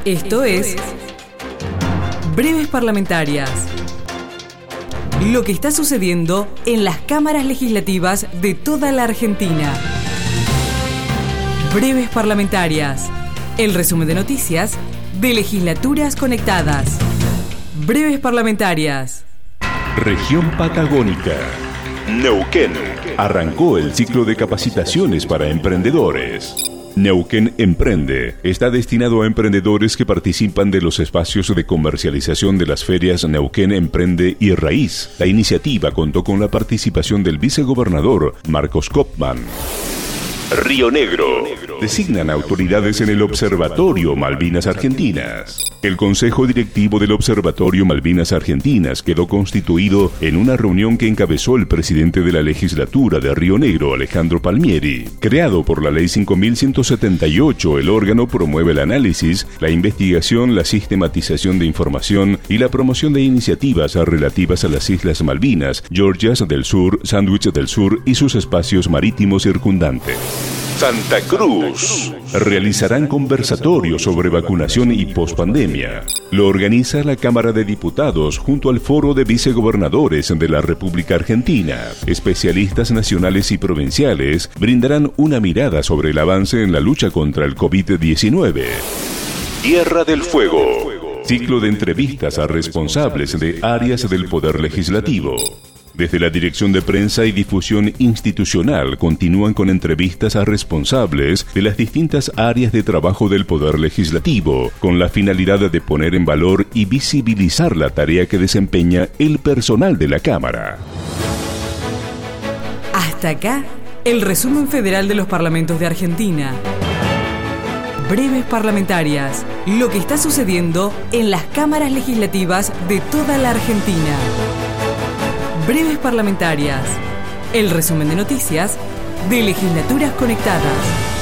Esto es Breves Parlamentarias. Lo que está sucediendo en las cámaras legislativas de toda la Argentina. Breves Parlamentarias. El resumen de noticias de legislaturas conectadas. Breves Parlamentarias. Región Patagónica. Neuquén. Arrancó el ciclo de capacitaciones para emprendedores. Neuquén Emprende está destinado a emprendedores que participan de los espacios de comercialización de las ferias Neuquén Emprende y Raíz. La iniciativa contó con la participación del vicegobernador Marcos Kopman. Río Negro. Designan autoridades en el Observatorio Malvinas Argentinas. El Consejo Directivo del Observatorio Malvinas Argentinas quedó constituido en una reunión que encabezó el presidente de la legislatura de Río Negro, Alejandro Palmieri. Creado por la Ley 5178, el órgano promueve el análisis, la investigación, la sistematización de información y la promoción de iniciativas relativas a las Islas Malvinas, Georgias del Sur, Sándwich del Sur y sus espacios marítimos circundantes. Santa Cruz. Realizarán conversatorios sobre vacunación y pospandemia. Lo organiza la Cámara de Diputados junto al Foro de Vicegobernadores de la República Argentina. Especialistas nacionales y provinciales brindarán una mirada sobre el avance en la lucha contra el COVID-19. Tierra del Fuego. Ciclo de entrevistas a responsables de áreas del Poder Legislativo. Desde la Dirección de Prensa y Difusión Institucional continúan con entrevistas a responsables de las distintas áreas de trabajo del Poder Legislativo, con la finalidad de poner en valor y visibilizar la tarea que desempeña el personal de la Cámara. Hasta acá, el resumen federal de los parlamentos de Argentina. Breves Parlamentarias. Lo que está sucediendo en las cámaras legislativas de toda la Argentina. Breves Parlamentarias. El resumen de noticias de legislaturas conectadas.